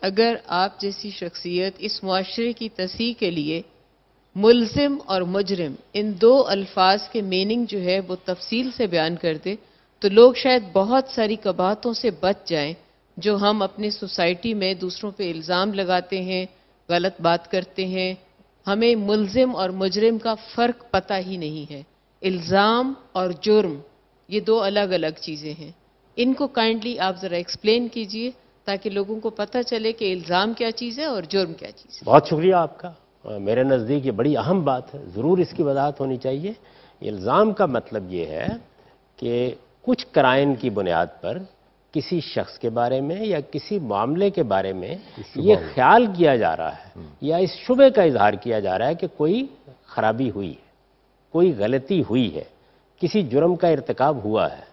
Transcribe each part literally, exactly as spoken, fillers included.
اگر آپ جیسی شخصیت اس معاشرے کی تصحیح کے لیے ملزم اور مجرم ان دو الفاظ کے میننگ جو ہے وہ تفصیل سے بیان کر دے تو لوگ شاید بہت ساری قباحتوں سے بچ جائیں جو ہم اپنے سوسائٹی میں دوسروں پہ الزام لگاتے ہیں، غلط بات کرتے ہیں. ہمیں ملزم اور مجرم کا فرق پتہ ہی نہیں ہے. الزام اور جرم یہ دو الگ الگ چیزیں ہیں. ان کو کائنڈلی آپ ذرا ایکسپلین کیجئے تاکہ لوگوں کو پتہ چلے کہ الزام کیا چیز ہے اور جرم کیا چیز ہے. بہت شکریہ آپ کا. میرے نزدیک یہ بڑی اہم بات ہے، ضرور اس کی وضاحت ہونی چاہیے. الزام کا مطلب یہ ہے کہ کچھ کرائم کی بنیاد پر کسی شخص کے بارے میں یا کسی معاملے کے بارے میں یہ خیال کیا جا رہا ہے یا اس شبے کا اظہار کیا جا رہا ہے کہ کوئی خرابی ہوئی ہے، کوئی غلطی ہوئی ہے، کسی جرم کا ارتکاب ہوا ہے.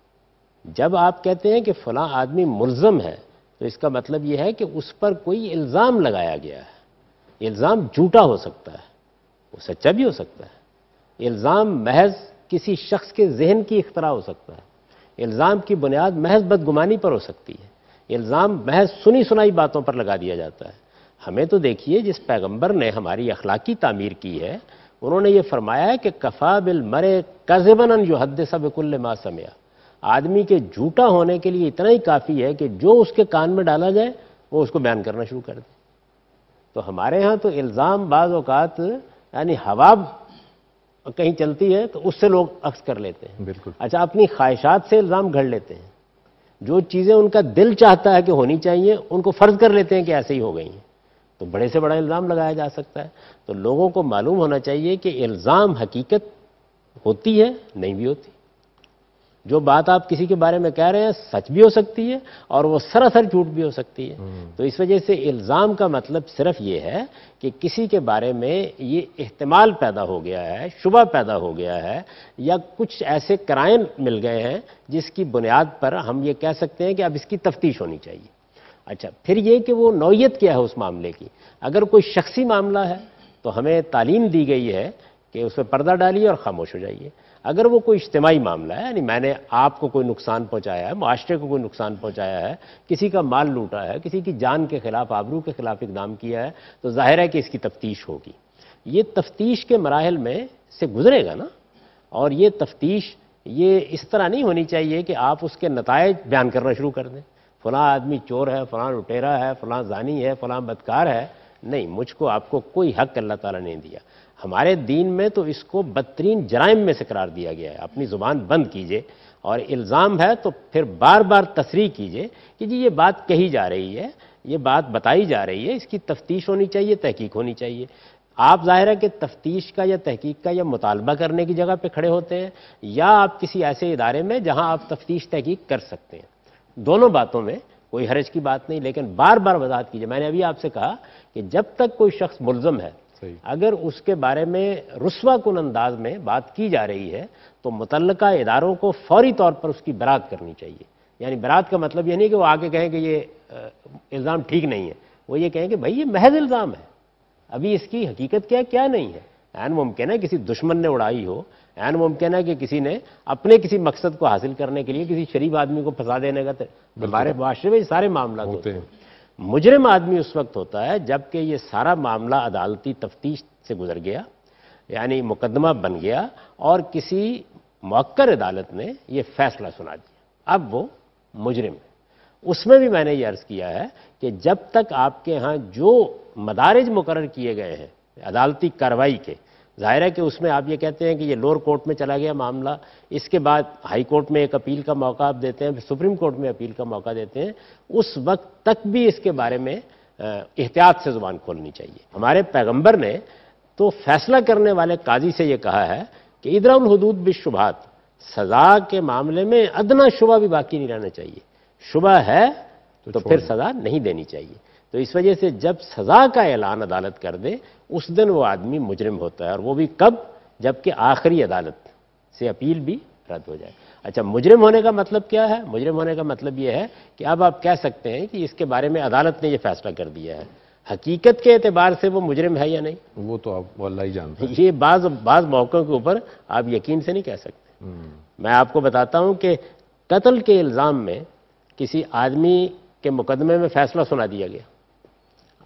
جب آپ کہتے ہیں کہ فلاں آدمی ملزم ہے تو اس کا مطلب یہ ہے کہ اس پر کوئی الزام لگایا گیا ہے. الزام جھوٹا ہو سکتا ہے، وہ سچا بھی ہو سکتا ہے. الزام محض کسی شخص کے ذہن کی اختراع ہو سکتا ہے. الزام کی بنیاد محض بدگمانی پر ہو سکتی ہے. الزام محض سنی سنائی باتوں پر لگا دیا جاتا ہے. ہمیں تو دیکھیے جس پیغمبر نے ہماری اخلاقی تعمیر کی ہے انہوں نے یہ فرمایا ہے کہ کفا بالمرء کذبا ان یحدث بکل ما سمع. آدمی کے جھوٹا ہونے کے لیے اتنا ہی کافی ہے کہ جو اس کے کان میں ڈالا جائے وہ اس کو بیان کرنا شروع کر دے. تو ہمارے ہاں تو الزام بعض اوقات یعنی ہوا کہیں چلتی ہے تو اس سے لوگ اخذ کر لیتے ہیں. بالکل. اچھا اپنی خواہشات سے الزام گھڑ لیتے ہیں. جو چیزیں ان کا دل چاہتا ہے کہ ہونی چاہیے ان کو فرض کر لیتے ہیں کہ ایسے ہی ہو گئی ہیں. تو بڑے سے بڑا الزام لگایا جا سکتا ہے. تو لوگوں کو معلوم ہونا چاہیے کہ الزام حقیقت ہوتی ہے نہیں بھی ہوتی. جو بات آپ کسی کے بارے میں کہہ رہے ہیں سچ بھی ہو سکتی ہے اور وہ سراسر جھوٹ بھی ہو سکتی ہے. تو اس وجہ سے الزام کا مطلب صرف یہ ہے کہ کسی کے بارے میں یہ احتمال پیدا ہو گیا ہے، شبہ پیدا ہو گیا ہے یا کچھ ایسے کرائم مل گئے ہیں جس کی بنیاد پر ہم یہ کہہ سکتے ہیں کہ اب اس کی تفتیش ہونی چاہیے. اچھا پھر یہ کہ وہ نوعیت کیا ہے اس معاملے کی. اگر کوئی شخصی معاملہ ہے تو ہمیں تعلیم دی گئی ہے کہ اس پہ پردہ ڈالیے اور خاموش ہو جائیے. اگر وہ کوئی اجتماعی معاملہ ہے یعنی میں نے آپ کو کوئی نقصان پہنچایا ہے، معاشرے کو کوئی نقصان پہنچایا ہے، کسی کا مال لوٹا ہے، کسی کی جان کے خلاف آبرو کے خلاف اقدام کیا ہے تو ظاہر ہے کہ اس کی تفتیش ہوگی. یہ تفتیش کے مراحل میں سے گزرے گا نا. اور یہ تفتیش یہ اس طرح نہیں ہونی چاہیے کہ آپ اس کے نتائج بیان کرنا شروع کر دیں. فلاں آدمی چور ہے، فلاں لٹیرا ہے، فلاں زانی ہے، فلاں بدکار ہے. نہیں، مجھ کو آپ کو کوئی حق اللہ تعالیٰ نے دیا. ہمارے دین میں تو اس کو بدترین جرائم میں سے قرار دیا گیا ہے. اپنی زبان بند کیجئے اور الزام ہے تو پھر بار بار تصریح کیجئے کہ جی یہ بات کہی جا رہی ہے، یہ بات بتائی جا رہی ہے، اس کی تفتیش ہونی چاہیے، تحقیق ہونی چاہیے. آپ ظاہر ہے کہ تفتیش کا یا تحقیق کا یا مطالبہ کرنے کی جگہ پہ کھڑے ہوتے ہیں یا آپ کسی ایسے ادارے میں جہاں آپ تفتیش تحقیق کر سکتے ہیں. دونوں باتوں میں کوئی حرج کی بات نہیں، لیکن بار بار وضاحت کیجئے. میں نے ابھی آپ سے کہا کہ جب تک کوئی شخص ملزم ہے اگر اس کے بارے میں رسوا کن انداز میں بات کی جا رہی ہے تو متعلقہ اداروں کو فوری طور پر اس کی برات کرنی چاہیے. یعنی برات کا مطلب یہ نہیں کہ وہ آگے کہیں کہ یہ الزام ٹھیک نہیں ہے، وہ یہ کہیں کہ بھائی یہ محض الزام ہے، ابھی اس کی حقیقت کیا کیا نہیں ہے. عین ممکن ہے کسی دشمن نے اڑائی ہو، عین ممکن ہے کہ کسی نے اپنے کسی مقصد کو حاصل کرنے کے لیے کسی شریف آدمی کو پھنسا دینے کا. ہمارے معاشرے میں سارے معاملات ہوتے ہیں. مجرم آدمی اس وقت ہوتا ہے جبکہ یہ سارا معاملہ عدالتی تفتیش سے گزر گیا، یعنی مقدمہ بن گیا اور کسی مؤکر عدالت نے یہ فیصلہ سنا دیا. اب وہ مجرم ہے. اس میں بھی میں نے یہ عرض کیا ہے کہ جب تک آپ کے ہاں جو مدارج مقرر کیے گئے ہیں عدالتی کارروائی کے، ظاہر ہے کہ اس میں آپ یہ کہتے ہیں کہ یہ لوور کورٹ میں چلا گیا معاملہ، اس کے بعد ہائی کورٹ میں ایک اپیل کا موقع آپ دیتے ہیں، پھر سپریم کورٹ میں اپیل کا موقع دیتے ہیں، اس وقت تک بھی اس کے بارے میں احتیاط سے زبان کھولنی چاہیے. ہمارے پیغمبر نے تو فیصلہ کرنے والے قاضی سے یہ کہا ہے کہ ادرا الحدود بالشبہات، سزا کے معاملے میں ادنا شبہ بھی باقی نہیں رہنا چاہیے. شبہ ہے تو پھر سزا نہیں دینی چاہیے. تو اس وجہ سے جب سزا کا اعلان عدالت کر دے اس دن وہ آدمی مجرم ہوتا ہے، اور وہ بھی کب؟ جبکہ آخری عدالت سے اپیل بھی رد ہو جائے. اچھا مجرم ہونے کا مطلب کیا ہے؟ مجرم ہونے کا مطلب یہ ہے کہ اب آپ کہہ سکتے ہیں کہ اس کے بارے میں عدالت نے یہ فیصلہ کر دیا ہے، حقیقت کے اعتبار سے وہ مجرم ہے یا نہیں وہ تو آپ اللہ ہی جانتے ہیں. یہ بعض بعض موقعوں کے اوپر آپ یقین سے نہیں کہہ سکتے. میں آپ کو بتاتا ہوں کہ قتل کے الزام میں کسی آدمی کے مقدمے میں فیصلہ سنا دیا گیا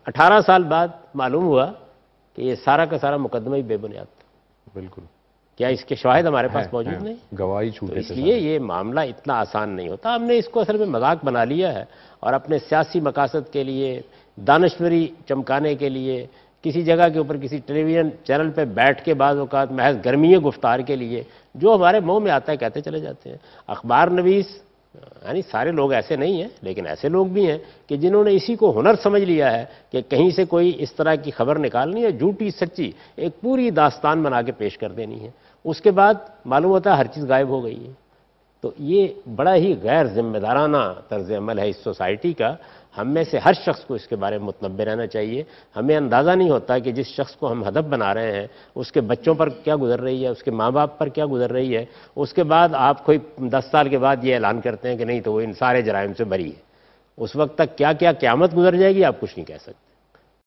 اٹھارہ سال بعد معلوم ہوا کہ یہ سارا کا سارا مقدمہ ہی بے بنیاد تھا. بالکل. کیا اس کے شواہد ہمارے پاس موجود نہیں؟ گواہی تو چھوٹے اس لیے یہ معاملہ اتنا آسان نہیں ہوتا. ہم نے اس کو اصل میں مذاق بنا لیا ہے اور اپنے سیاسی مقاصد کے لیے، دانشوری چمکانے کے لیے، کسی جگہ کے اوپر کسی ٹیلی ویژن چینل پہ بیٹھ کے بعض اوقات محض گرمی گفتار کے لیے جو ہمارے منہ میں آتا ہے کہتے چلے جاتے ہیں. اخبار نویس یعنی سارے لوگ ایسے نہیں ہیں، لیکن ایسے لوگ بھی ہیں کہ جنہوں نے اسی کو ہنر سمجھ لیا ہے کہ کہیں سے کوئی اس طرح کی خبر نکالنی ہے، جھوٹی سچی ایک پوری داستان بنا کے پیش کر دینی ہے. اس کے بعد معلوم ہوتا ہے ہر چیز غائب ہو گئی ہے. تو یہ بڑا ہی غیر ذمہ دارانہ طرز عمل ہے اس سوسائٹی کا. ہم میں سے ہر شخص کو اس کے بارے میں متنبہ رہنا چاہیے. ہمیں اندازہ نہیں ہوتا کہ جس شخص کو ہم ہدف بنا رہے ہیں اس کے بچوں پر کیا گزر رہی ہے، اس کے ماں باپ پر کیا گزر رہی ہے. اس کے بعد آپ کوئی دس سال کے بعد یہ اعلان کرتے ہیں کہ نہیں تو وہ ان سارے جرائم سے بری ہے. اس وقت تک کیا کیا قیامت گزر جائے گی آپ کچھ نہیں کہہ سکتے.